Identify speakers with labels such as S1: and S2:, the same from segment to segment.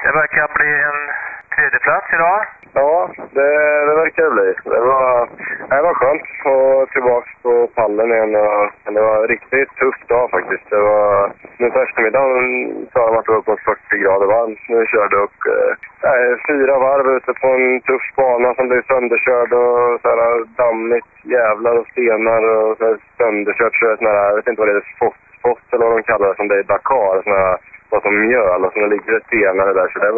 S1: Det verkar bli en tredje plats idag.
S2: Ja, det verkar det bli. Det var skönt att få tillbaka på pallen igen. Och det var riktigt tufft dag faktiskt. Det var, nu på eftermiddagen sa de att det var på 40 grader varmt. Nu körde jag upp 4 varv ute på en tuff bana som blev sönderkörd och så här dammigt jävlar och stenar och så här sönderkört. Så jag vet inte vad det är, fosfos eller vad de kallar det, som det är i Dakar. Såna här, vad som mjöl och så ligger det stenar där. Så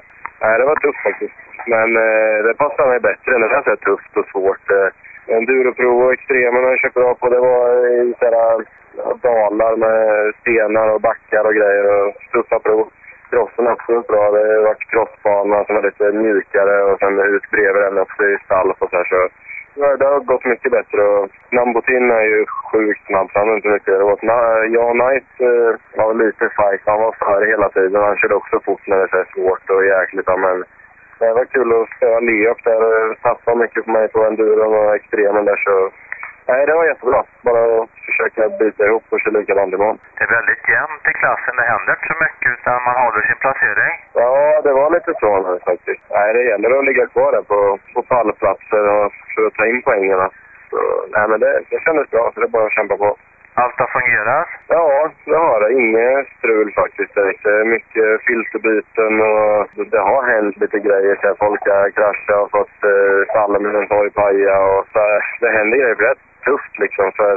S2: det var tufft faktiskt. Men det passar mig bättre när det är så tufft och svårt. Enduroprov och extremen har jag kört bra på. Det var i sådär dalar med stenar och backar och grejer och tuffa prov. Crossen är absolut bra. Det har varit crossbana som är lite mjukare och sen ut bredvid den också i stall och så här. Så det har gått mycket bättre och Nambutin är ju sjukt snabb. Han har inte mycket. Jan Knight var lite fight. Han var före hela tiden. Han körde också fort när det är så svårt och jäkligt. Men det var kul att störa Leop där och satsa mycket på mig på enduron och extremen där. Så nej, det var jättebra. Bara försöka byta ihop och köra likadant imorgon.
S1: Det är väldigt jämnt i klassen. Det händer inte så mycket utan man håller sin placering.
S2: Ja, det var lite så nu faktiskt. Nej, det gäller att ligga kvar där på pallplatser och för att ta in poängerna. Så, nej, men det kändes bra, så det är bara att kämpa på.
S1: Allt har fungerat?
S2: Ja, det har det. Inget strul faktiskt. Det är mycket filterbyten och det har hänt lite grejer. Så folk har kraschat och fått stallen med en hojpaja. Och så det händer grejer rätt tufft liksom för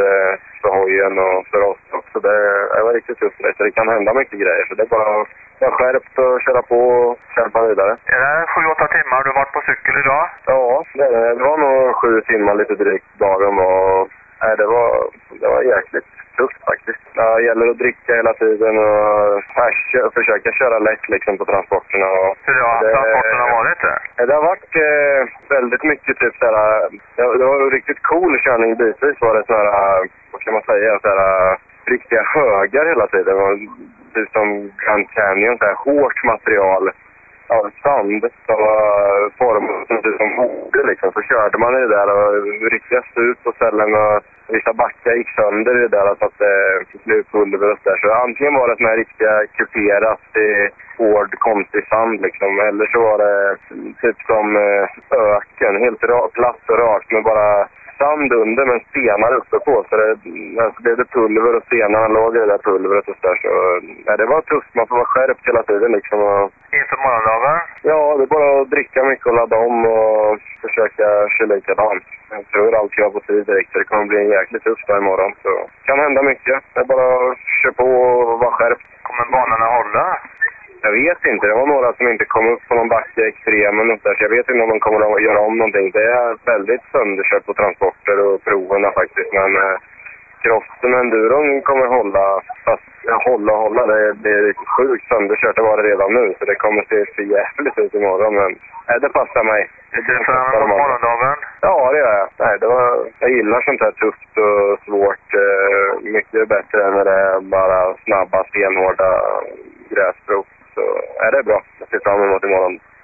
S2: hojen och för oss också. Det var riktigt tufft. Så det kan hända mycket grejer. Så det är bara att skärpt och köra på och kämpa vidare.
S1: Är det 7-8 timmar du har varit på cykel idag?
S2: Ja, det var nog 7 timmar lite drygt dagen och det var jäkligt tufft faktiskt. Det gäller att dricka hela tiden och försöka köra lätt liksom på transporterna.
S1: Hur har transporterna varit det?
S2: Det har varit väldigt mycket typ såhär, det var en riktigt cool körning bitvis var det såhär, vad kan man säga, såhär riktiga högar hela tiden. Typ som Grand Canyon, såhär hårt material av sand som var format som borde liksom. Så körde man i det där och riktiga stup på ställen och vissa backar gick sönder i det där så att det blev pulver och där. Så antingen var det sån här riktiga kuperat i hård konstig sand liksom. Eller så var det typ som öken, helt platt och rakt med bara sand under men stenar uppe på. Så det blev det pulver och stenarna låg i det där pulvret och där. Så det var tufft, man får vara skärpt hela tiden liksom.
S1: Inför morgondagen?
S2: Ja, det är bara att dricka mycket och ladda om och försöka köra likadant. Jag tror allt jag på tid direkt så det kommer bli en jäkligt tuff dag imorgon. Så det kan hända mycket. Det är bara att köra på och vara skärpt.
S1: Kommer banorna hålla?
S2: Jag vet inte. Det var några som inte kom upp på någon backe extremen och där. Så jag vet inte om de kommer att göra om någonting. Det är väldigt sönderkört på transporter och proverna faktiskt. Men crossen och enduron kommer hålla. Fast hålla. Det är lite sjukt sönderkört. Det var det redan nu. Så det kommer se för jävligt ut imorgon. Men det passar mig.
S1: Det är fram emot morgondagen?
S2: Ja, det gör jag. Nej, jag gillar sånt här tufft och svårt. Mycket bättre än när det är bara snabba, stenhårda gräsprov. Så är det bra. Jag ser fram emot imorgon.